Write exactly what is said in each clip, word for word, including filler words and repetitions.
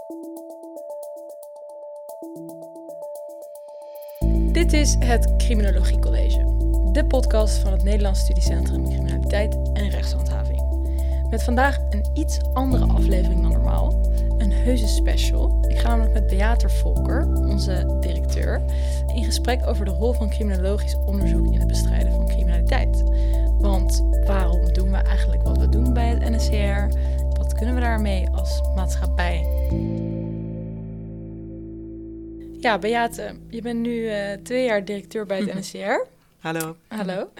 Dit is het Criminologie College, de podcast van het Nederlands Studiecentrum Criminaliteit en Rechtshandhaving. Met vandaag een iets andere aflevering dan normaal, een heuse special. Ik ga namelijk met Beate Volker, onze directeur, in gesprek over de rol van criminologisch onderzoek in het bestrijden van criminaliteit. Want waarom doen we eigenlijk wat we doen bij het N S C R? Wat kunnen we daarmee als maatschappij? Ja, Beate, je bent nu uh, twee jaar directeur bij het N S C R. Hallo. Hallo.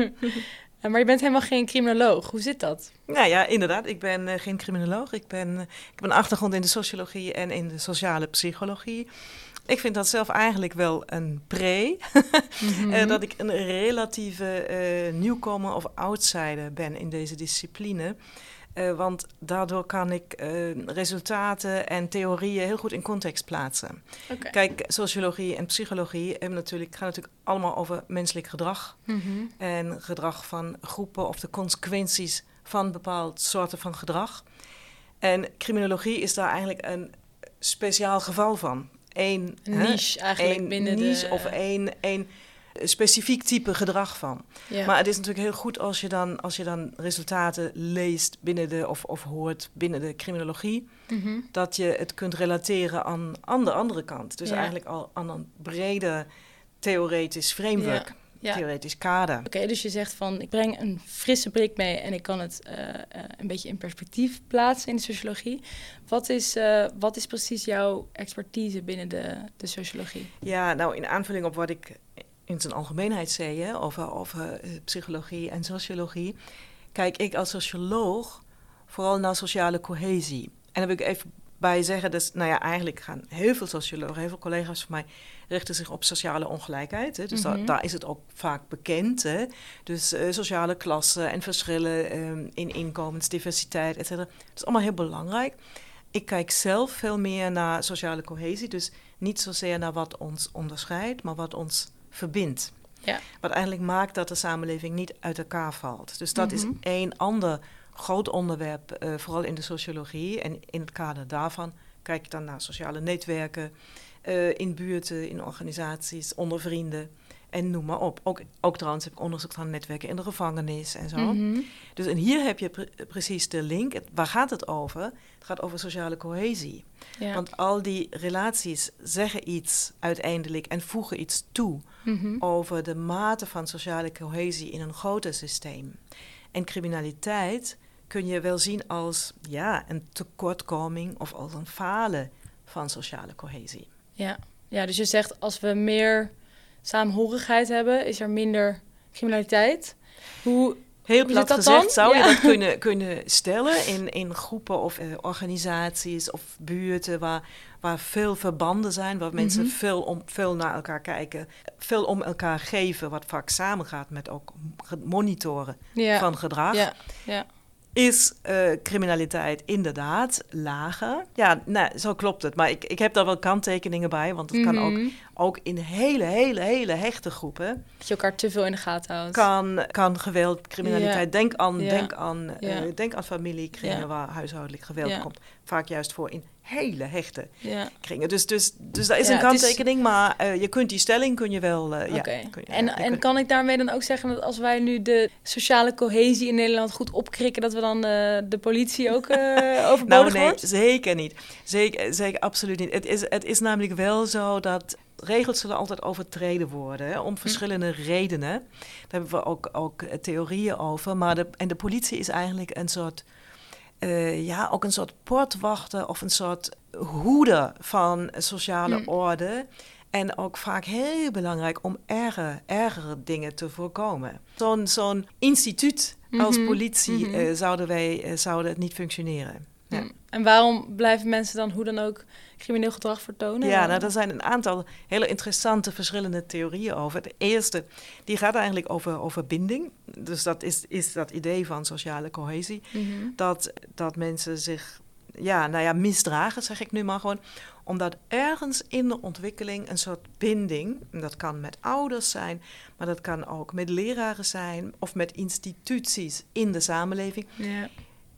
Maar je bent helemaal geen criminoloog. Hoe zit dat? Nou ja, inderdaad. Ik ben uh, geen criminoloog. Ik, ben, uh, ik heb een achtergrond in de sociologie en in de sociale psychologie. Ik vind dat zelf eigenlijk wel een pre. Mm-hmm. uh, dat ik een relatieve uh, nieuwkomer of outsider ben in deze discipline. Uh, want daardoor kan ik uh, resultaten en theorieën heel goed in context plaatsen. Okay. Kijk, sociologie en psychologie hebben natuurlijk, gaan natuurlijk allemaal over menselijk gedrag. Mm-hmm. En gedrag van groepen of de consequenties van bepaalde soorten van gedrag. En criminologie is daar eigenlijk een speciaal geval van. Eén, een niche hè? eigenlijk Eén binnen niche de... of één... één specifiek type gedrag van. Ja. Maar het is natuurlijk heel goed als je dan, als je dan resultaten leest binnen de, of, of hoort binnen de criminologie, mm-hmm. dat je het kunt relateren aan, aan de andere kant. Dus ja. eigenlijk al aan een breder theoretisch framework, ja. Ja. theoretisch kader. Oké, okay, dus je zegt van, ik breng een frisse blik mee en ik kan het uh, uh, een beetje in perspectief plaatsen in de sociologie. Wat is, uh, wat is precies jouw expertise binnen de, de sociologie? Ja, nou in aanvulling op wat ik in zijn algemeenheid zei, hè, over, over uh, psychologie en sociologie, kijk ik als socioloog vooral naar sociale cohesie. En daar wil ik even bij zeggen, dus, nou ja, eigenlijk gaan heel veel sociologen, heel veel collega's van mij, richten zich op sociale ongelijkheid. Hè, dus mm-hmm. da, daar is het ook vaak bekend. Hè, dus uh, sociale klassen en verschillen um, in inkomens, diversiteit, et cetera. Dat is allemaal heel belangrijk. Ik kijk zelf veel meer naar sociale cohesie, dus niet zozeer naar wat ons onderscheidt, maar wat ons verbindt. Ja. Wat eigenlijk maakt dat de samenleving niet uit elkaar valt. Dus dat mm-hmm. is één ander groot onderwerp, uh, vooral in de sociologie. En in het kader daarvan kijk ik dan naar sociale netwerken, uh, in buurten, in organisaties, onder vrienden en noem maar op. Ook, ook trouwens heb ik onderzoek naar netwerken in de gevangenis en zo. Mm-hmm. Dus en hier heb je pre- precies de link. Het, waar gaat het over? Het gaat over sociale cohesie. Ja. Want al die relaties zeggen iets uiteindelijk en voegen iets toe mm-hmm. over de mate van sociale cohesie in een groter systeem. En criminaliteit kun je wel zien als ja, een tekortkoming of als een falen van sociale cohesie. Ja. Ja, dus je zegt als we meer saamhorigheid hebben, is er minder criminaliteit. Hoe, Heel hoe plat zit dat gezegd dan? zou ja. je dat kunnen, kunnen stellen in, in groepen of uh, organisaties of buurten waar, waar veel verbanden zijn, waar mm-hmm. mensen veel, om, veel naar elkaar kijken, veel om elkaar geven, wat vaak samengaat met ook monitoren ja. van gedrag. Ja. Ja. Is uh, criminaliteit inderdaad lager? Ja, nou, zo klopt het. Maar ik, ik heb daar wel kanttekeningen bij. Want het mm-hmm. kan ook, ook in hele, hele, hele hechte groepen. Dat je elkaar te veel in de gaten houdt. Kan, kan geweld, criminaliteit. Ja. Denk aan, ja. denk aan, ja. uh, denk aan familiekringen ja. waar huishoudelijk geweld ja. komt. Vaak juist voor in hele hechte ja. kringen. Dus, dus, dus daar is ja, een kanttekening. Is... Maar uh, je kunt die stelling kun je wel... Uh, okay. ja, kun je, en ja, en kun... kan ik daarmee dan ook zeggen dat als wij nu de sociale cohesie in Nederland goed opkrikken, dat we dan uh, de politie ook uh, overbodig nou, nee, wordt? Zeker niet. Zeker, zeker absoluut niet. Het is, het is namelijk wel zo dat regels zullen altijd overtreden worden, hè, om verschillende hm. redenen. Daar hebben we ook, ook theorieën over. Maar de, en de politie is eigenlijk een soort... Uh, ja, ook een soort poortwachter of een soort hoeder van sociale hm. orde. En ook vaak heel belangrijk om erger, ergere dingen te voorkomen. Zo'n, zo'n instituut mm-hmm. als politie mm-hmm. uh, zouden, wij, uh, zouden het niet functioneren. Ja. En waarom blijven mensen dan hoe dan ook crimineel gedrag vertonen? Ja, nou, er zijn een aantal hele interessante verschillende theorieën over. De eerste, die gaat eigenlijk over, over binding. Dus dat is, is dat idee van sociale cohesie. Mm-hmm. Dat, dat mensen zich ja, nou ja, misdragen, zeg ik nu maar gewoon. Omdat ergens in de ontwikkeling een soort binding, dat kan met ouders zijn, maar dat kan ook met leraren zijn of met instituties in de samenleving. Ja.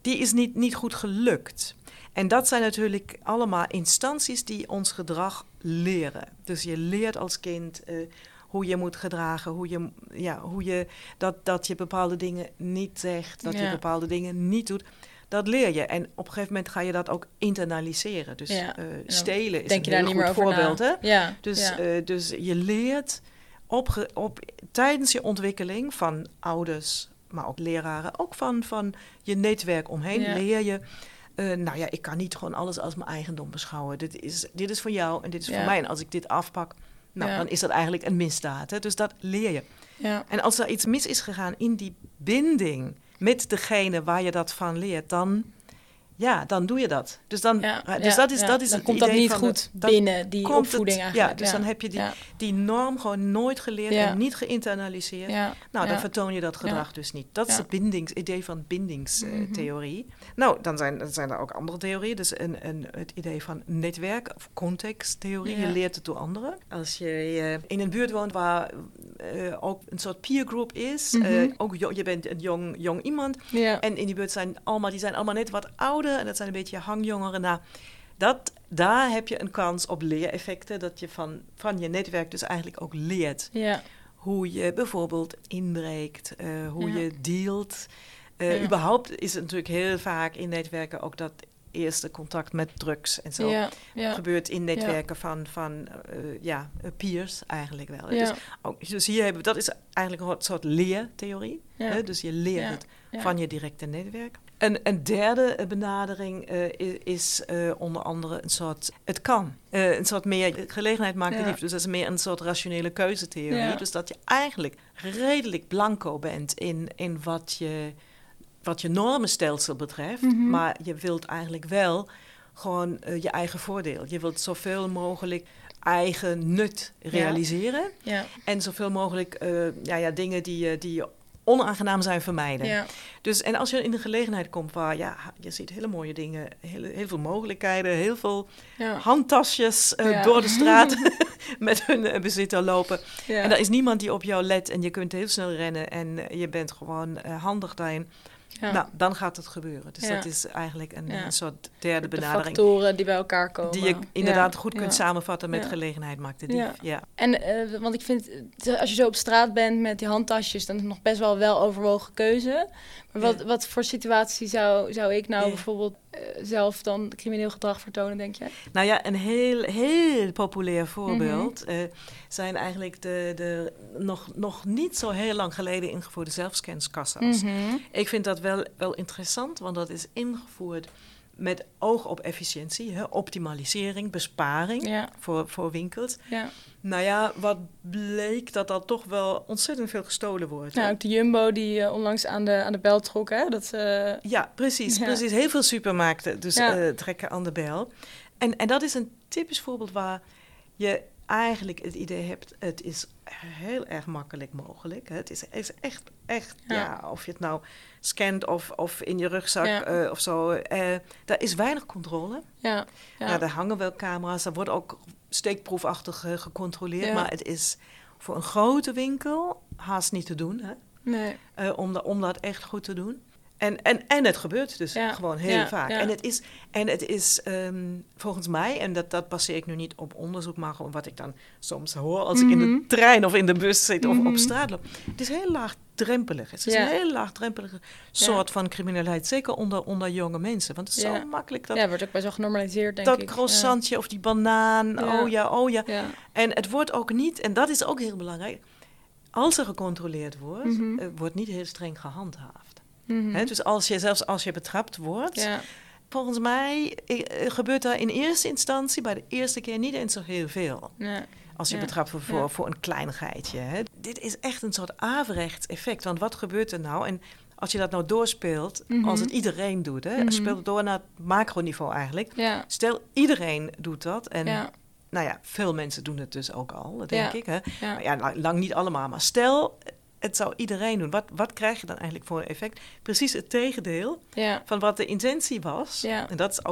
die is niet, niet goed gelukt. En dat zijn natuurlijk allemaal instanties die ons gedrag leren. Dus je leert als kind uh, hoe je moet gedragen, hoe je, ja, hoe je dat, dat je bepaalde dingen niet zegt, dat ja. je bepaalde dingen niet doet. Dat leer je. En op een gegeven moment ga je dat ook internaliseren. Dus ja. uh, stelen is Denk een je heel daar niet goed meer over voorbeeld. Na. Hè? Ja. Dus, ja. uh, dus je leert op, op, tijdens je ontwikkeling van ouders, maar ook leraren, ook van, van je netwerk omheen, ja. leer je. Uh, nou ja, ik kan niet gewoon alles als mijn eigendom beschouwen. Dit is, dit is voor jou en dit is ja. voor mij. En als ik dit afpak, nou, ja. dan is dat eigenlijk een misdaad. Hè? Dus dat leer je. Ja. En als er iets mis is gegaan in die binding met degene waar je dat van leert, dan, ja, dan doe je dat. Dus, dan, ja, dus ja, dat is, ja. dat is dan het komt idee dat niet van goed de, binnen, die opvoeding het, eigenlijk. Ja, dus ja. dan heb je die, ja. die norm gewoon nooit geleerd ja. en niet geïnternaliseerd. Ja. Nou, dan ja. vertoon je dat gedrag ja. dus niet. Dat is ja. het bindings, idee van bindingstheorie. Mm-hmm. Nou, dan zijn, dan zijn er ook andere theorieën. Dus een, een, het idee van netwerk of contexttheorie. Ja. Je leert het door anderen. Als je uh, in een buurt woont waar uh, ook een soort peer group is. Mm-hmm. Uh, ook jo- je bent een jong, jong iemand. Ja. En in die buurt zijn allemaal, die zijn allemaal net wat ouder. En dat zijn een beetje hangjongeren. Nou, dat, daar heb je een kans op leereffecten. Dat je van, van je netwerk dus eigenlijk ook leert. Ja. Hoe je bijvoorbeeld inbreekt, uh, hoe ja. je dealt. Uh, ja. Überhaupt is het natuurlijk heel vaak in netwerken ook dat eerste contact met drugs en zo. Ja. Ja. Gebeurt in netwerken ja. van, van uh, ja, peers eigenlijk wel. Ja. Dus, ook, dus hier hebben we, dat is eigenlijk een soort leertheorie. Ja. Hè? Dus je leert ja. het ja. van je directe netwerk. Een, een derde benadering uh, is, is uh, onder andere een soort, het kan. Uh, een soort meer, gelegenheid maakt de ja. liefde. Dus dat is meer een soort rationele keuzetheorie. Ja. Dus dat je eigenlijk redelijk blanco bent in, in wat je, wat je normenstelsel betreft. Mm-hmm. Maar je wilt eigenlijk wel gewoon uh, je eigen voordeel. Je wilt zoveel mogelijk eigen nut realiseren. Ja. Ja. En zoveel mogelijk uh, ja, ja, dingen die, die je onaangenaam zijn vermijden. Ja. Dus, en als je in de gelegenheid komt waar ja, je ziet hele mooie dingen, heel, heel veel mogelijkheden, heel veel ja. handtasjes uh, ja. door de straat met hun uh, bezitter lopen. Ja. En er is niemand die op jou let en je kunt heel snel rennen en uh, je bent gewoon uh, handig daarin. Ja. Nou, dan gaat het gebeuren. Dus ja. dat is eigenlijk een, ja. een soort derde de benadering. Factoren die bij elkaar komen. Die je inderdaad ja. goed kunt ja. samenvatten met ja. gelegenheid maakt de dief. Ja. Ja. En, uh, want ik vind, als je zo op straat bent met die handtasjes, dan is het nog best wel wel overwogen keuze. Maar wat, ja. wat voor situatie zou, zou ik nou ja. bijvoorbeeld uh, zelf dan crimineel gedrag vertonen, denk je? Nou ja, een heel, heel populair voorbeeld mm-hmm. uh, zijn eigenlijk de, de nog, nog niet zo heel lang geleden ingevoerde zelfscanskassa's. Mm-hmm. Ik vind dat wel, wel interessant, want dat is ingevoerd met oog op efficiëntie, hè, optimalisering, besparing ja. voor, voor winkels. Ja. Nou ja, wat bleek dat er toch wel ontzettend veel gestolen wordt. Nou, ook de Jumbo die uh, onlangs aan de, aan de bel trok, hè? Dat, uh... Ja, precies, ja. precies. Heel veel supermarkten dus, ja. uh, trekken aan de bel. En, en dat is een typisch voorbeeld waar je eigenlijk het idee hebt, het is heel erg makkelijk mogelijk. Het is, is echt, echt, ja. ja, of je het nou scant of, of in je rugzak ja. uh, of zo. Uh, daar is weinig controle. Ja. Ja. Ja, daar hangen wel camera's, daar wordt ook steekproefachtig uh, gecontroleerd. Ja. Maar het is voor een grote winkel haast niet te doen, hè? Nee. Uh, om, da, om dat echt goed te doen. En, en, en het gebeurt dus ja. gewoon heel ja, vaak. Ja. En het is, en het is um, volgens mij, en dat, dat baseer ik nu niet op onderzoek, maar gewoon wat ik dan soms hoor als mm-hmm. ik in de trein of in de bus zit of mm-hmm. op straat loop. Het is heel laagdrempelig. Het is ja. een heel laagdrempelige soort ja. van criminaliteit. Zeker onder, onder jonge mensen. Want het is ja. zo makkelijk. Dat, ja, wordt ook best wel genormaliseerd, denk dat ik. Dat croissantje ja. of die banaan. Ja. Oh ja, oh ja. ja. En het wordt ook niet, en dat is ook heel belangrijk, als er gecontroleerd wordt, mm-hmm. uh, wordt niet heel streng gehandhaafd. Mm-hmm. He, dus als je, zelfs als je betrapt wordt, ja. volgens mij uh, gebeurt er in eerste instantie bij de eerste keer niet eens zo heel veel. Ja. Als je ja. betrapt wordt voor, ja. voor een kleinigheidje. He. Dit is echt een soort averechts effect. Want wat gebeurt er nou? En als je dat nou doorspeelt, mm-hmm. als het iedereen doet, hè, mm-hmm. speel het door naar het macroniveau eigenlijk. Ja. Stel, iedereen doet dat. En ja. nou ja, veel mensen doen het dus ook al, denk ja. ik. Hè. Ja. Maar ja, lang, lang niet allemaal. Maar stel, het zou iedereen doen. Wat, wat krijg je dan eigenlijk voor een effect? Precies het tegendeel ja. van wat de intentie was. Ja. En dat is ook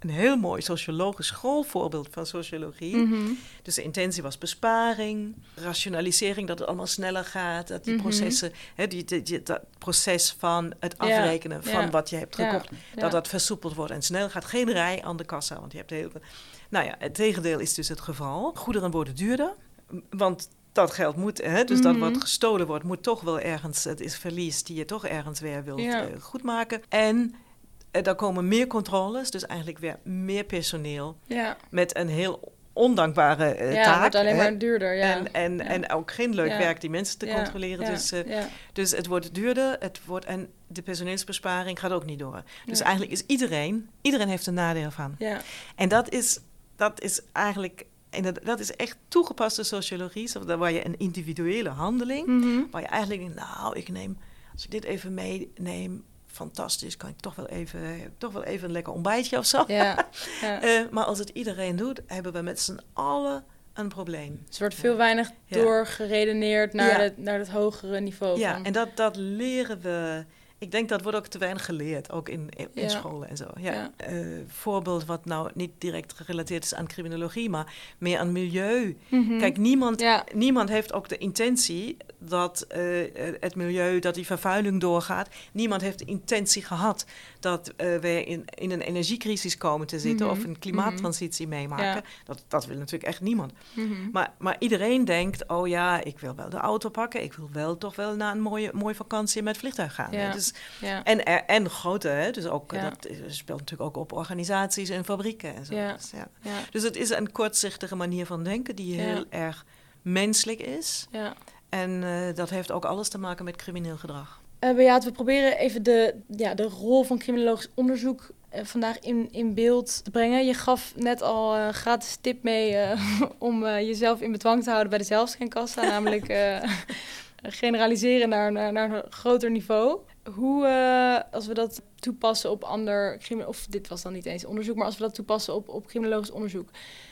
een heel mooi sociologisch schoolvoorbeeld van sociologie. Mm-hmm. Dus de intentie was besparing, rationalisering, dat het allemaal sneller gaat. Dat die Mm-hmm. processen, hè, die, die, die, dat proces van het afrekenen ja, van ja, wat je hebt gekocht, ja, dat ja. dat versoepeld wordt en snel gaat. Geen rij aan de kassa, want je hebt heel veel. Nou ja, het tegendeel is dus het geval. Goederen worden duurder, want dat geld moet, hè, dus Mm-hmm. dat wat gestolen wordt, moet toch wel ergens, het is verlies die je toch ergens weer wilt Ja. uh, goedmaken. En uh, daar komen meer controles, dus eigenlijk weer meer personeel Ja, met een heel ondankbare uh, ja taak. het wordt alleen hè. maar duurder. Ja. En, en, ja. en ook geen leuk Ja. werk die mensen te Ja, controleren. ja, Dus, uh, ja. dus het wordt duurder, het wordt, en de personeelsbesparing gaat ook niet door. Dus Ja. eigenlijk is iedereen, iedereen heeft een nadeel van. Ja. En dat is, dat is eigenlijk, en dat, dat is echt toegepaste sociologie, zo, waar je een individuele handeling, Mm-hmm. waar je eigenlijk denkt, nou, ik neem, als ik dit even meeneem, fantastisch, kan ik toch wel even, toch wel even een lekker ontbijtje of zo. Ja. Ja. Uh, maar als het iedereen doet, hebben we met z'n allen een probleem. Dus er wordt veel weinig Ja. doorgeredeneerd naar, Ja. het, naar het hogere niveau. Ja, van. en dat, dat leren we. Ik denk dat wordt ook te weinig geleerd, ook in, in Ja. scholen en zo. Ja. Ja. Uh, voorbeeld wat nou niet direct gerelateerd is aan criminologie, maar meer aan milieu. Mm-hmm. Kijk, niemand, Ja. niemand heeft ook de intentie dat uh, het milieu, dat die vervuiling doorgaat. Niemand heeft de intentie gehad dat uh, we in, in een energiecrisis komen te zitten Mm-hmm. of een klimaattransitie mm-hmm. meemaken. Ja. Dat, dat wil natuurlijk echt niemand. Mm-hmm. Maar, maar iedereen denkt, oh ja, ik wil wel de auto pakken. Ik wil wel toch wel naar een mooie, mooie vakantie met vliegtuig gaan. Ja. Dus, Ja. en, er- en grote, hè? Dus ook, Ja. dat speelt natuurlijk ook op organisaties en fabrieken en zo. Ja. Dus, ja. Ja. dus het is een kortzichtige manier van denken die Ja. heel erg menselijk is. Ja. En uh, dat heeft ook alles te maken met crimineel gedrag. Uh, Beate, we proberen even de, ja, de rol van criminologisch onderzoek uh, vandaag in, in beeld te brengen. Je gaf net al een uh, gratis tip mee uh, om uh, jezelf in bedwang te houden bij de zelfscankassa, namelijk uh, generaliseren naar, naar, naar een groter niveau. Hoe, uh, als we dat toepassen op ander crimi- of dit was dan niet eens onderzoek, maar als we dat toepassen op, op criminologisch onderzoek,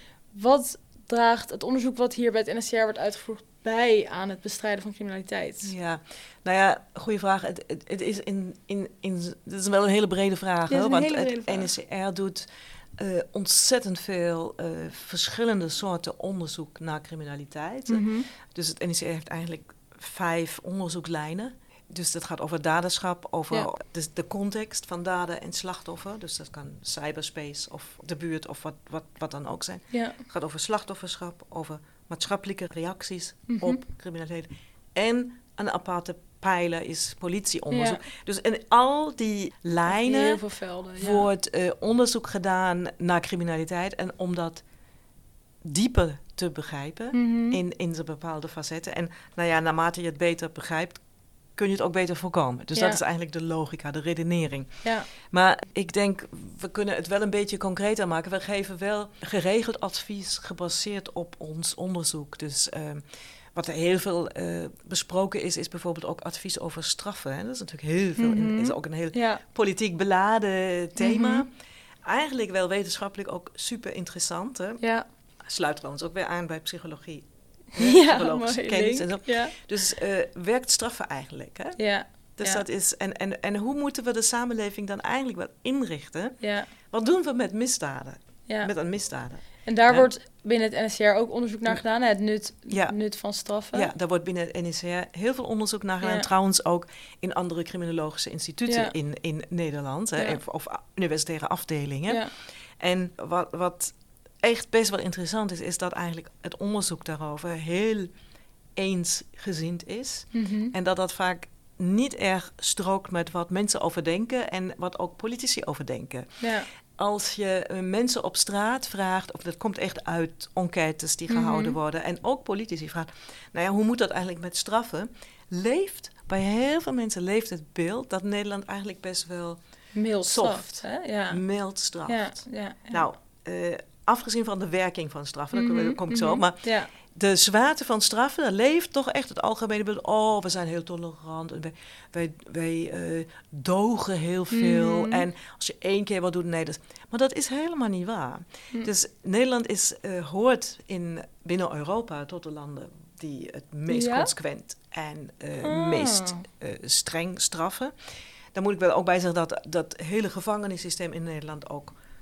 wat draagt het onderzoek wat hier bij het N S C R wordt uitgevoerd bij aan het bestrijden van criminaliteit? Ja, nou ja, goede vraag. Het, het, het is in, in, in, het is wel een hele brede vraag. Ja, Hè? een Want hele brede het vraag. N S C R doet uh, ontzettend veel uh, verschillende soorten onderzoek naar criminaliteit. Mm-hmm. Dus het N S C R heeft eigenlijk vijf onderzoekslijnen. Dus dat gaat over daderschap, over Ja. de, de context van dader en slachtoffer. Dus dat kan cyberspace of de buurt of wat, wat, wat dan ook zijn. Ja. Het gaat over slachtofferschap, over maatschappelijke reacties Mm-hmm. op criminaliteit. En een aparte pijler is politieonderzoek. Ja. Dus in al die lijnen Heel veel velden. Ja. wordt uh, onderzoek gedaan naar criminaliteit. En om dat dieper te begrijpen Mm-hmm. in, in zijn bepaalde facetten. En nou ja, naarmate je het beter begrijpt, kun je het ook beter voorkomen. Dus Ja. dat is eigenlijk de logica, de redenering. Ja. Maar ik denk, we kunnen het wel een beetje concreter maken. We geven wel geregeld advies gebaseerd op ons onderzoek. Dus uh, wat er heel veel uh, besproken is, is bijvoorbeeld ook advies over straffen. Hè? Dat is natuurlijk heel veel, Mm-hmm. in, is ook een heel Ja. politiek beladen thema. Mm-hmm. Eigenlijk wel wetenschappelijk ook super interessant. Hè? Ja. Sluit trouwens ook weer aan bij psychologie. Ja, psychologische mooi kennis link. en zo. Ja. Dus uh, werkt straffen eigenlijk, hè? Ja. Dus ja. dat is, en, en, en hoe moeten we de samenleving dan eigenlijk wel inrichten? Ja. Wat doen we met misdaden? Ja. Met een misdaden? En daar Ja. wordt binnen het N S C R ook onderzoek naar gedaan, hè? Het nut, Ja. nut van straffen. Ja, daar wordt binnen het N S C R heel veel onderzoek naar gedaan. Ja. Trouwens ook in andere criminologische instituten Ja. in, in Nederland. Hè, Ja. of, of universitaire afdelingen. Ja. En wat, wat echt best wel interessant is, is dat eigenlijk het onderzoek daarover heel eensgezind is. Mm-hmm. En dat dat vaak niet erg strookt met wat mensen overdenken en wat ook politici overdenken. Ja. Als je uh, mensen op straat vraagt, of dat komt echt uit enquêtes die gehouden Mm-hmm. worden, en ook politici vraagt, nou ja, hoe moet dat eigenlijk met straffen? Leeft, bij heel veel mensen leeft het beeld dat Nederland eigenlijk best wel Mild soft, straft, hè? Ja. mild straft. Ja. Ja. Ja. Nou, uh, afgezien van de werking van straffen, daar Mm-hmm. kom ik zo op, Mm-hmm. maar Ja. de zwaarte van straffen, daar leeft toch echt het algemene beeld. Oh, we zijn heel tolerant. En wij wij, wij uh, dogen heel veel. Mm-hmm. En als je één keer wat doet, nee. Dat, maar dat is helemaal niet waar. Mm. Dus Nederland is, uh, hoort in, binnen Europa tot de landen die het meest Ja? consequent en uh, Ah. meest uh, streng straffen. Daar moet ik wel ook bij zeggen dat dat hele gevangenissysteem in Nederland ook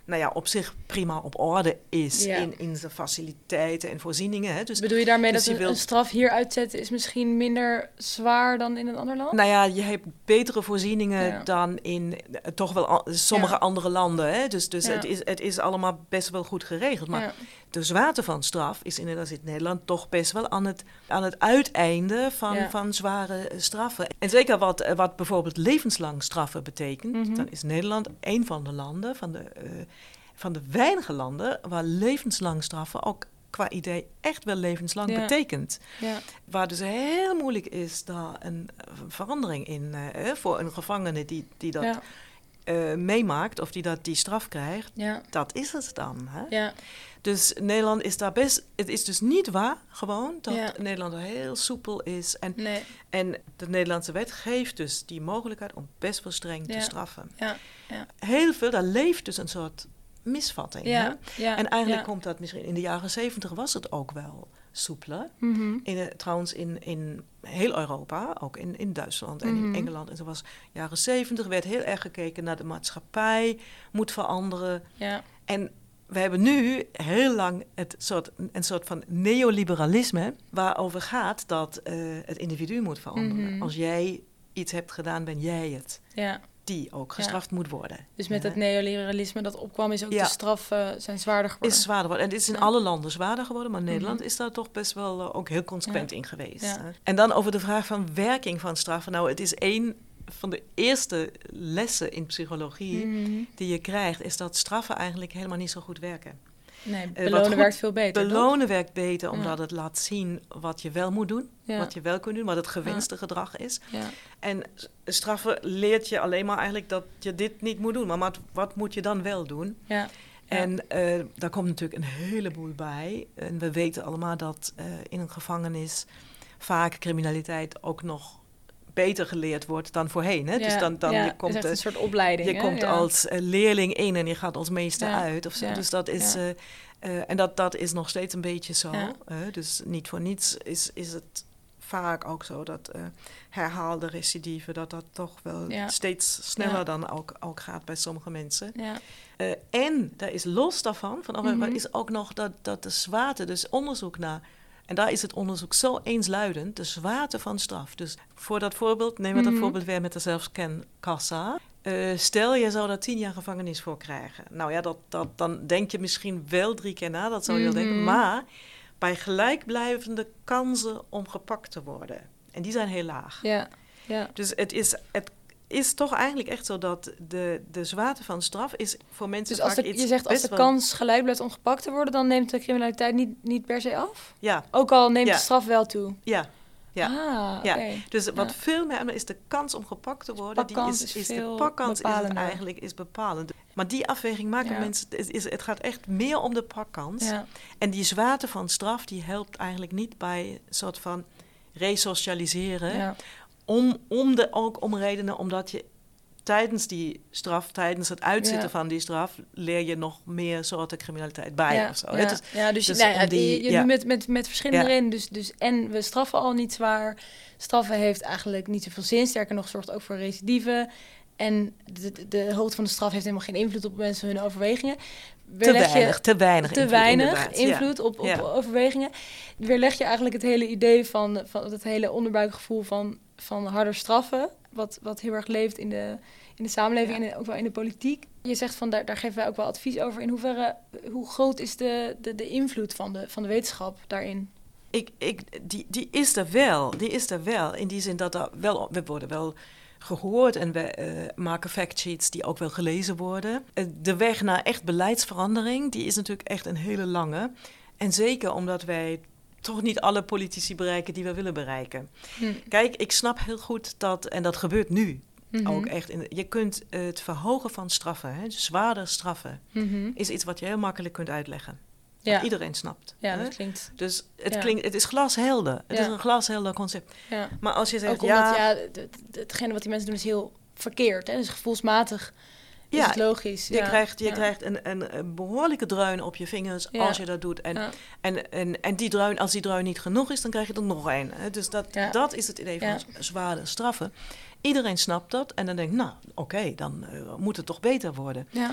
nou ja, op zich prima op orde is Ja. in, in zijn faciliteiten en voorzieningen. Hè. Dus, Bedoel je daarmee dus dat je een, wilt- een straf hier uitzetten is misschien minder zwaar dan in een ander land? Nou ja, je hebt betere voorzieningen Ja. dan in uh, toch wel a- sommige Ja. andere landen. Hè. Dus, dus Ja. het, is, het is allemaal best wel goed geregeld. Maar Ja. de zwaarte van straf is inderdaad in Nederland toch best wel aan het, aan het uiteinde van, Ja. van zware uh, straffen. En zeker wat, uh, wat bijvoorbeeld levenslang straffen betekent, Mhm. dan is Nederland een van de landen, van de, uh, van de weinige landen, waar levenslang straffen ook qua idee echt wel levenslang Ja. betekent. Ja. Waar dus heel moeilijk is daar een uh, verandering in uh, uh, voor een gevangene die, die dat Ja. uh, meemaakt of die dat die straf krijgt. Ja. Dat is het dan. Hè? Ja. Dus Nederland is daar best... Het is dus niet waar gewoon dat Ja. Nederland heel soepel is. En, Nee. en de Nederlandse wet geeft dus die mogelijkheid om best wel streng Ja. te straffen. Ja. Ja. Heel veel, daar leeft dus een soort misvatting. Hè? Ja. Ja. En eigenlijk ja. komt dat misschien... In de jaren zeventig was het ook wel soepeler. Mhm. In, eh, trouwens in, in heel Europa, ook in, in Duitsland en Mhm. in Engeland. En zo was jaren zeventig, werd heel erg gekeken naar de maatschappij, moet veranderen. Ja. En we hebben nu heel lang het soort, een soort van neoliberalisme, waarover gaat dat uh, het individu moet veranderen. Mhm. Als jij iets hebt gedaan, ben jij het. Ja. Die ook gestraft Ja. moet worden. Dus met Ja. het neoliberalisme dat opkwam, is ook Ja. de straffen zijn zwaarder geworden. Is zwaarder geworden. En dit is in Ja. alle landen zwaarder geworden, maar Nederland Mhm. is daar toch best wel uh, ook heel consequent Ja. in geweest. Ja. Hè. En dan over de vraag van werking van straffen. Nou, het is één van de eerste lessen in psychologie Mhm. die je krijgt, is dat straffen eigenlijk helemaal niet zo goed werken. Nee, wat belonen goed- werkt veel beter, toch? Belonen werkt beter Ja. omdat het laat zien wat je wel moet doen, Ja. wat je wel kunt doen, wat het gewenste gedrag is. Ja. En s- straffen leert je alleen maar eigenlijk dat je dit niet moet doen. Maar wat, wat moet je dan wel doen? Ja. Ja. En uh, daar komt natuurlijk een heleboel bij. En we weten allemaal dat uh, in een gevangenis vaak criminaliteit ook nog beter geleerd wordt dan voorheen. Hè? Ja, Dus dan, dan ja, je komt, het is echt uh, een soort opleiding. je hè? komt Ja. als uh, leerling in en je gaat als meester Ja, uit. Of zo. ja, Dus dat is, ja. uh, uh, en dat, dat is nog steeds een beetje zo. Ja. Uh, dus niet voor niets is, is het vaak ook zo dat uh, herhaalde recidive, dat dat toch wel Ja. steeds sneller Ja. dan ook, ook gaat bij sommige mensen. Ja. Uh, en daar is los daarvan, van, oh, Mhm. maar is ook nog dat, dat de zwaarte, dus onderzoek naar, en daar is het onderzoek zo eensluidend, de zwaarte van straf. Dus voor dat voorbeeld, neem we Mhm. dat voorbeeld weer met de zelfscankassa. Uh, stel, je zou daar tien jaar gevangenis voor krijgen. Nou ja, dat, dat, dan denk je misschien wel drie keer na, dat zou je wel Mhm. denken. Maar bij gelijkblijvende kansen om gepakt te worden. En die zijn heel laag. Ja. Ja. Dus het is, het is toch eigenlijk echt zo dat de, de zwaarte van straf is voor mensen Dus als vaak de, iets je zegt als best de wel- kans gelijk blijft om gepakt te worden, dan neemt de criminaliteit niet, niet per se af? Ja, Ook al neemt Ja. de straf wel toe? ja. Ja. Ah, oké. Ja. Dus wat Ja. veel meer is de kans om gepakt te worden. Die pakkans is, is is de veel pakkans is het bepalender. eigenlijk is bepalend. Maar die afweging maken Ja. mensen. Het, is, het gaat echt meer om de pakkans. Ja. En die zwaarte van straf die helpt eigenlijk niet bij een soort van resocialiseren. Ja. Om, om de ook om redenen omdat je tijdens die straf, tijdens het uitzitten Ja. van die straf, leer je nog meer soorten criminaliteit bij Ja, of zo. ja. hè. Dus, ja, dus, dus nou ja, om die- je, je ja. doet met, met, met verschillende Ja. redenen. Dus, dus, en we straffen al niet zwaar. Straffen heeft eigenlijk niet zoveel zin. Sterker nog, zorgt ook voor recidive. En de, de, de hoogte van de straf heeft helemaal geen invloed op mensen hun overwegingen. te Weerleg je- weinig, te weinig te invloed, weinig inderdaad. Ja. invloed op, op Ja. overwegingen. Weerleg je eigenlijk het hele idee van, van het hele onderbuikgevoel van, van harder straffen. Wat, wat heel erg leeft in de, in de samenleving Ja. en ook wel in de politiek. Je zegt van daar, daar geven wij ook wel advies over. In hoeverre, hoe groot is de, de, de invloed van de, van de wetenschap daarin? Ik, ik, die, die is er wel, die is er wel. In die zin dat er wel, we worden wel gehoord en we uh, maken factsheets die ook wel gelezen worden. Uh, de weg naar echt beleidsverandering, die is natuurlijk echt een hele lange. En zeker omdat wij toch niet alle politici bereiken die we willen bereiken. Hm. Kijk, ik snap heel goed dat, en dat gebeurt nu Mm-hmm. ook echt. In, je kunt uh, het verhogen van straffen, hè, dus zwaarder straffen, Mm-hmm. is iets wat je heel makkelijk kunt uitleggen. Ja. Dat iedereen snapt. Ja, hè? dat klinkt... Dus het, Ja. klinkt, het is glashelder. Het Ja. is een glashelder concept. Ja. Maar als je zegt, Ook omdat, ja, ja, d- d- hetgene wat die mensen doen is heel verkeerd. Hè? Dus gevoelsmatig is Ja, het logisch. je ja. krijgt, je ja. krijgt een, een, een behoorlijke dreun op je vingers Ja. als je dat doet. En, Ja. en, en, en die dreun, als die dreun niet genoeg is, dan krijg je er nog een. Hè? Dus dat, Ja. dat is het idee van Ja. zware straffen. Iedereen snapt dat en dan denkt, nou, oké, okay, dan uh, moet het toch beter worden. Ja.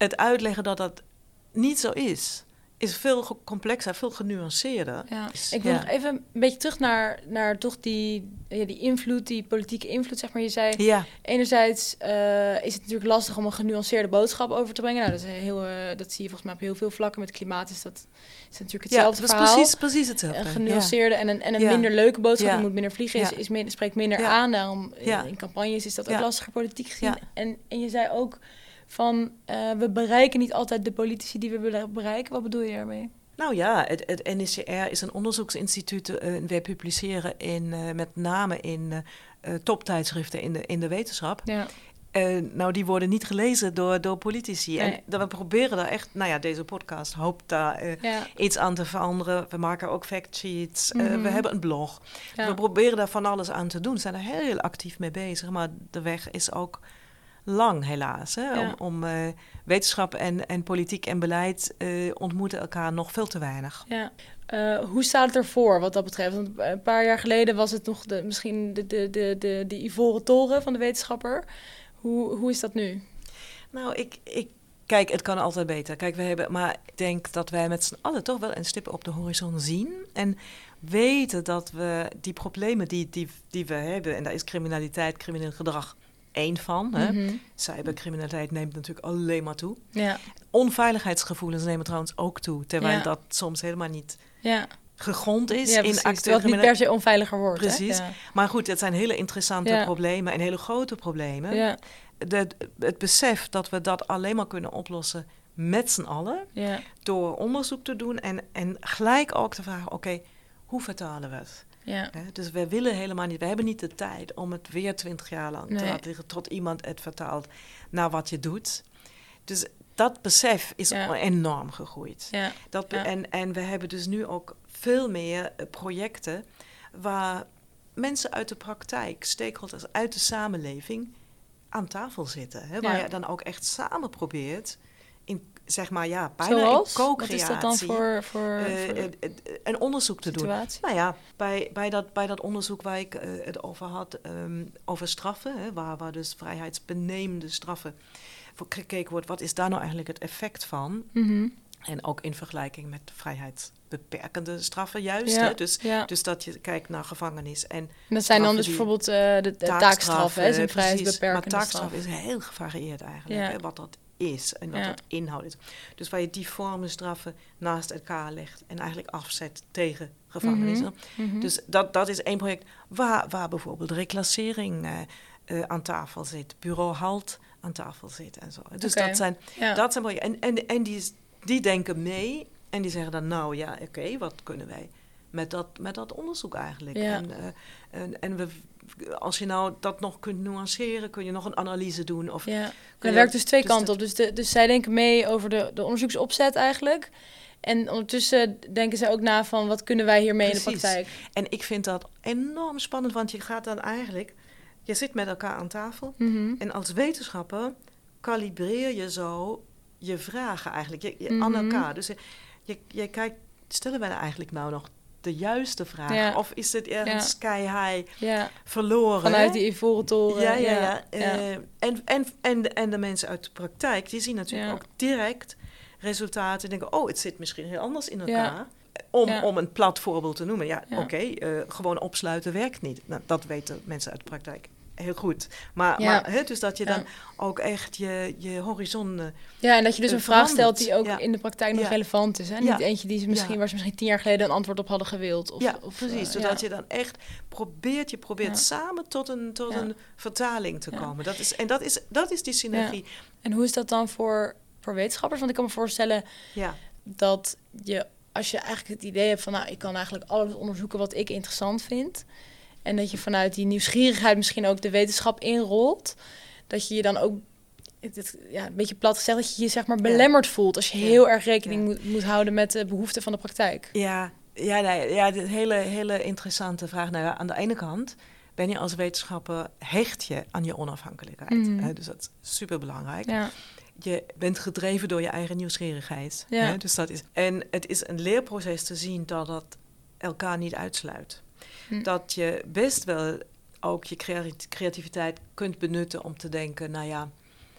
het uitleggen dat dat niet zo is, is veel complexer, veel genuanceerder. Ja. Ik wil ja. nog even een beetje terug naar, naar toch die, ja, die invloed, die politieke invloed, zeg maar. Je zei, ja. enerzijds uh, is het natuurlijk lastig om een genuanceerde boodschap over te brengen. Nou, dat, is heel, uh, dat zie je volgens mij op heel veel vlakken. Met klimaat is dat, is dat natuurlijk hetzelfde ja, verhaal. Ja, precies, precies hetzelfde. Een genuanceerde ja. en een, en een ja. minder leuke boodschap. Ja. Je moet minder vliegen, is, is minder, spreekt minder ja. aan. Daarom ja. in campagnes is dat ook ja. lastiger politiek gezien. Ja. En, en je zei ook van, uh, we bereiken niet altijd de politici die we willen bereiken. Wat bedoel je daarmee? Nou ja, het, het N I C R is een onderzoeksinstituut. Uh, wij publiceren in, uh, met name in uh, toptijdschriften in de, in de wetenschap. Ja. Uh, nou, die worden niet gelezen door, door politici. Nee. En we proberen daar echt, nou ja, deze podcast hoopt daar uh, ja. iets aan te veranderen. We maken ook factsheets. Mm-hmm. Uh, we hebben een blog. Ja. We proberen daar van alles aan te doen. We zijn er heel actief mee bezig. Maar de weg is ook lang, helaas. Hè? Ja. Om, om uh, wetenschap en, en politiek en beleid uh, ontmoeten elkaar nog veel te weinig. Ja. Uh, hoe staat het ervoor wat dat betreft? Want een paar jaar geleden was het nog de, misschien de, de, de, de, de ivoren toren van de wetenschapper. Hoe, hoe is dat nu? Nou, ik, ik, kijk, het kan altijd beter. Kijk, we hebben, maar ik denk dat wij met z'n allen toch wel een stip op de horizon zien. En weten dat we die problemen die, die, die we hebben, en daar is criminaliteit, crimineel gedrag één van. Mm-hmm. Hè? Cybercriminaliteit neemt natuurlijk alleen maar toe. Ja. Onveiligheidsgevoelens nemen trouwens ook toe, terwijl ja. dat soms helemaal niet ja. gegrond is. Ja, in terwijl het niet per se onveiliger wordt. Precies. Hè? Ja. Maar goed, het zijn hele interessante ja. problemen en hele grote problemen. Ja. De, het besef dat we dat alleen maar kunnen oplossen met z'n allen, ja. door onderzoek te doen en, en gelijk ook te vragen, oké, okay, hoe vertalen we het? Ja. He, dus we willen helemaal niet, we hebben niet de tijd om het weer twintig jaar lang nee. te laten liggen tot iemand het vertaalt naar wat je doet. Dus dat besef is ja. enorm gegroeid. Ja. Dat, ja. en, en we hebben dus nu ook veel meer uh, projecten waar mensen uit de praktijk, stakeholders uit de samenleving aan tafel zitten. Hè, waar ja. je dan ook echt samen probeert in, zeg maar, ja, bijna Zoals? in co-creatie. Wat is dat dan voor, voor, uh, voor uh, uh, een onderzoek te situatie? doen? Nou ja, bij, bij, dat, bij dat onderzoek waar ik uh, het over had, um, over straffen, hè, waar, waar dus vrijheidsbenemende straffen voor gekeken wordt, wat is daar nou eigenlijk het effect van? Mm-hmm. En ook in vergelijking met vrijheidsbeperkende straffen juist. Ja, hè? Dus, ja. dus dat je kijkt naar gevangenis. En, en dat zijn dan dus bijvoorbeeld uh, de, de taakstraf, hè, is een vrijheidsbeperkende Maar taakstraf straf. is heel gevarieerd eigenlijk, ja. hè, wat dat is en wat ja. dat inhoud is. Dus waar je die vormen straffen naast elkaar legt en eigenlijk afzet tegen gevangenissen. Mm-hmm. Mm-hmm. Dus dat, dat is één project waar, waar bijvoorbeeld reclassering uh, uh, aan tafel zit, bureau Halt aan tafel zit en zo. Dus okay. dat zijn, ja. dat zijn projecten. En, en, en die, die denken mee en die zeggen dan, nou ja, oké, okay, wat kunnen wij met dat, met dat onderzoek eigenlijk? Ja. En, uh, en, en we, als je nou dat nog kunt nuanceren, kun je nog een analyse doen. Of ja. Er werkt dus twee dus kanten op. Dus, de, dus zij denken mee over de, de onderzoeksopzet eigenlijk. En ondertussen denken zij ook na van, wat kunnen wij hiermee Precies. in de praktijk? En ik vind dat enorm spannend, want je gaat dan eigenlijk, je zit met elkaar aan tafel. Mm-hmm. En als wetenschapper kalibreer je zo je vragen eigenlijk je, je mm-hmm. aan elkaar. Dus je, je, je kijkt, stellen wij eigenlijk nou nog de juiste vraag? Ja. Of is het ergens ja. sky high ja. verloren? Vanuit die ivoren toren. Ja, ja, ja. ja. Uh, ja. En, en, en, de, en de mensen uit de praktijk, die zien natuurlijk ja. ook direct resultaten. En denken, oh, het zit misschien heel anders in elkaar. Ja. Om, ja. om een plat voorbeeld te noemen. Ja, ja. oké, okay, uh, gewoon opsluiten werkt niet. Nou, dat weten mensen uit de praktijk heel goed. Maar, ja. maar hè, dus dat je dan ja. ook echt je, je horizon uh, Ja, en dat je dus uh, een vraag verandert. stelt die ook ja. in de praktijk nog ja. relevant is. Hè? Ja. Niet eentje die ze misschien, ja. waar ze misschien tien jaar geleden een antwoord op hadden gewild. Of, ja, of, precies. Uh, zodat ja. je dan echt probeert, je probeert ja. samen tot een, tot ja. een vertaling te ja. komen. Dat is, en dat is, dat is die synergie. Ja. En hoe is dat dan voor, voor wetenschappers? Want ik kan me voorstellen ja. dat je, als je eigenlijk het idee hebt van, nou, ik kan eigenlijk alles onderzoeken wat ik interessant vind. En dat je vanuit die nieuwsgierigheid misschien ook de wetenschap inrolt. Dat je je dan ook, het, het, ja, een beetje plat gezegd, dat je je zeg maar belemmerd ja. voelt. Als je ja. heel erg rekening ja. moet, moet houden met de behoeften van de praktijk. Ja, ja, nee, ja, dit hele, hele interessante vraag. Nou ja, aan de ene kant ben je als wetenschapper, hecht je aan je onafhankelijkheid. Mm. Hè, dus dat is superbelangrijk. Ja. Je bent gedreven door je eigen nieuwsgierigheid. Ja. Hè, dus dat is, en het is een leerproces te zien dat dat elkaar niet uitsluit. Hm. Dat je best wel ook je creativiteit kunt benutten om te denken, nou ja,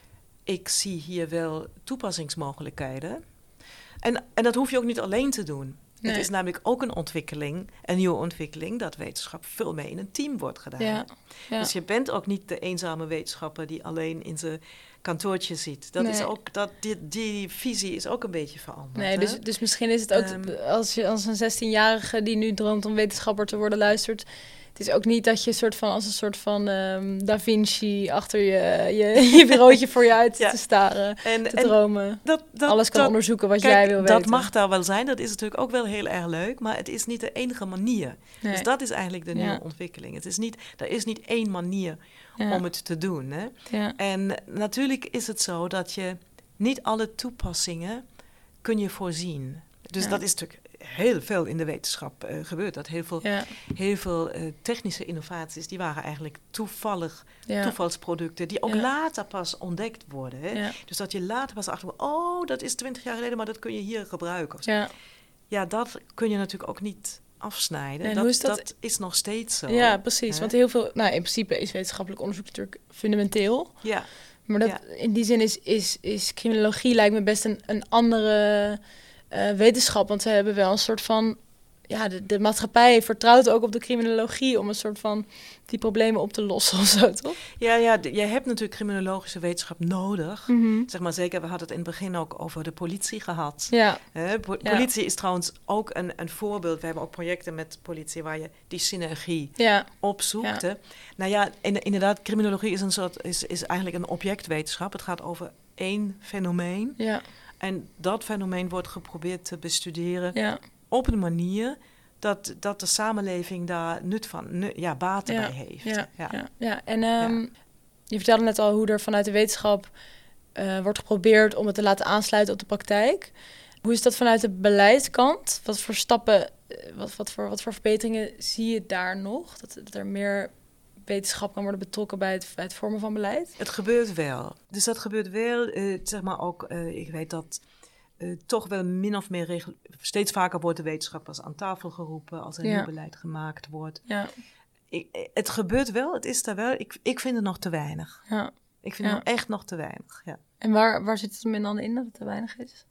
ik zie hier wel toepassingsmogelijkheden. En, en dat hoef je ook niet alleen te doen. Nee. Het is namelijk ook een ontwikkeling, een nieuwe ontwikkeling, dat wetenschap veel meer in een team wordt gedaan. Ja, ja. Dus je bent ook niet de eenzame wetenschapper die alleen in zijn kantoortje zit. Dat nee. is ook, dat, die, die visie is ook een beetje veranderd. Nee, dus, dus misschien is het ook, um, als je als een zestienjarige die nu droomt om wetenschapper te worden luistert, het is ook niet dat je soort van als een soort van um, Da Vinci achter je, je, je bureautje voor je uit ja. te staren, en, te dromen. En dat, dat, Alles kan dat, onderzoeken wat kijk, jij wil weten. Dat mag daar wel zijn, dat is natuurlijk ook wel heel erg leuk, maar het is niet de enige manier. Nee. Dus dat is eigenlijk de nieuwe ja. ontwikkeling. Het is niet, er is niet één manier ja. om het te doen. Hè? Ja. En natuurlijk is het zo dat je niet alle toepassingen kun je voorzien. Dus ja. dat is natuurlijk heel veel in de wetenschap uh, gebeurd. Dat heel veel, ja. heel veel uh, technische innovaties, die waren eigenlijk toevallig ja. toevalsproducten, die ook ja. later pas ontdekt worden. Hè? Ja. Dus dat je later pas achter, oh, dat is twintig jaar geleden, maar dat kun je hier gebruiken. Ja, ja dat kun je natuurlijk ook niet afsnijden. Nee, dat, is dat? dat is nog steeds zo. Ja, precies. Hè? Want heel veel, nou, in principe is wetenschappelijk onderzoek natuurlijk fundamenteel. Ja. Maar dat, ja. in die zin is, is, is criminologie lijkt me best een, een andere uh, wetenschap. Want ze hebben wel een soort van, ja, de, de maatschappij vertrouwt ook op de criminologie om een soort van die problemen op te lossen of zo, toch? Ja, ja, d- je hebt natuurlijk criminologische wetenschap nodig. Mm-hmm. Zeg maar zeker, we hadden het in het begin ook over de politie gehad. Ja. Uh, po- ja. Politie is trouwens ook een, een voorbeeld. We hebben ook projecten met politie waar je die synergie ja. opzoekt. Ja. Nou ja, in, inderdaad, criminologie is, een soort, is, is eigenlijk een objectwetenschap. Het gaat over één fenomeen. Ja. En dat fenomeen wordt geprobeerd te bestuderen ja. op een manier dat, dat de samenleving daar nut van, nut, ja, baten ja, bij heeft. Ja, ja. ja, ja. En um, ja. je vertelde net al hoe er vanuit de wetenschap uh, wordt geprobeerd om het te laten aansluiten op de praktijk. Hoe is dat vanuit de beleidskant? Wat voor stappen, wat, wat, voor, wat voor verbeteringen zie je daar nog? Dat, dat er meer wetenschap kan worden betrokken bij het, bij het vormen van beleid? Het gebeurt wel. Dus dat gebeurt wel, uh, zeg maar ook, uh, ik weet dat Uh, toch wel min of meer regel... Steeds vaker wordt de wetenschappers aan tafel geroepen als er ja. nieuw beleid gemaakt wordt. Ja. Ik, het gebeurt wel, het is daar wel. Ik, ik vind het nog te weinig. Ja. Ik vind ja. het nog echt nog te weinig. Ja. En waar, waar zit het dan in dat het te weinig is?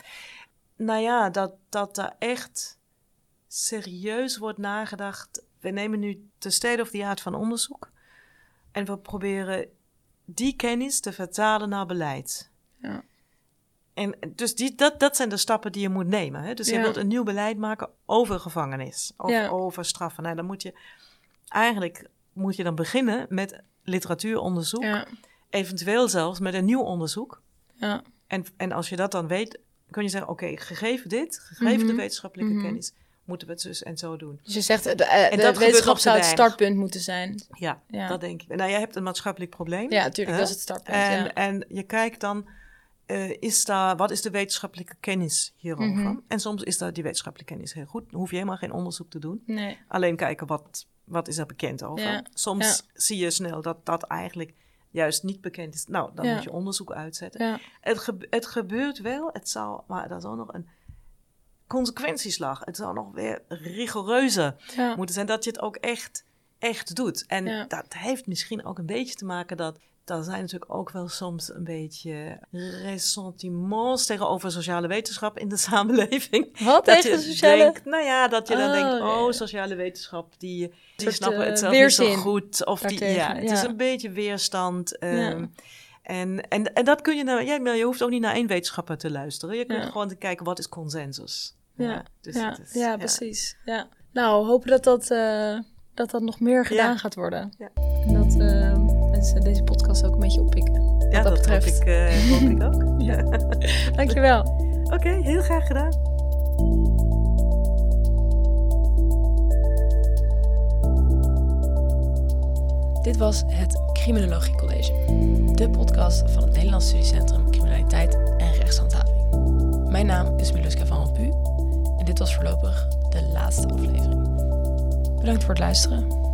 Nou ja, dat, dat er echt serieus wordt nagedacht. We nemen nu de state of the art van onderzoek. En we proberen die kennis te vertalen naar beleid. Ja. En dus die, dat, dat zijn de stappen die je moet nemen. Hè? Dus ja. je wilt een nieuw beleid maken over gevangenis. Of ja. over straffen. Nou, dan moet je eigenlijk moet je dan beginnen met literatuuronderzoek. Ja. Eventueel zelfs met een nieuw onderzoek. Ja. En, en als je dat dan weet, kun je zeggen, oké, okay, gegeven dit, gegeven mm-hmm. de wetenschappelijke mm-hmm. kennis, moeten we het zus en zo doen. Dus je zegt, de, de, en de wetenschap zou het startpunt moeten zijn. Ja, ja, dat denk ik. Nou, jij hebt een maatschappelijk probleem. Ja, natuurlijk, dat is het startpunt. En, ja. en je kijkt dan, Uh, is daar, wat is de wetenschappelijke kennis hierover? Mm-hmm. En soms is daar die wetenschappelijke kennis heel goed. Dan hoef je helemaal geen onderzoek te doen. Nee. Alleen kijken, wat, wat is er bekend over? Ja. Soms ja. zie je snel dat dat eigenlijk juist niet bekend is. Nou, dan ja. moet je onderzoek uitzetten. Ja. Het, ge- het gebeurt wel, het zal, maar dat zal nog een consequentieslag. Het zal nog weer rigoureuzer ja. moeten zijn, dat je het ook echt, echt doet. En ja. dat heeft misschien ook een beetje te maken dat er zijn natuurlijk ook wel soms een beetje ressentiments tegenover sociale wetenschap in de samenleving. Wat dat tegen sociale? Denkt, nou ja, dat je dan oh, denkt, oh, ja. sociale wetenschap, die, die soort, snappen het zelf niet zo goed. Of die, ja, het ja. is een beetje weerstand. Um, ja. en, en, en dat kun je nou, ja, je hoeft ook niet naar één wetenschapper te luisteren. Je kunt ja. gewoon te kijken, wat is consensus? Ja, ja, dus ja. Is, ja, ja. precies. Ja. Nou, hopen dat dat, uh, dat dat nog meer gedaan ja. gaat worden. Ja. En dat uh, mensen deze podcast ook een beetje oppikken. Ja, dat, dat hoop ik, uh, hoop ik ook. Ja. Dankjewel. Oké, okay, heel graag gedaan. Dit was het Criminologie College. De podcast van het Nederlands Studiecentrum Criminaliteit en Rechtshandhaving. Mijn naam is Miluska van Rompuy en dit was voorlopig de laatste aflevering. Bedankt voor het luisteren.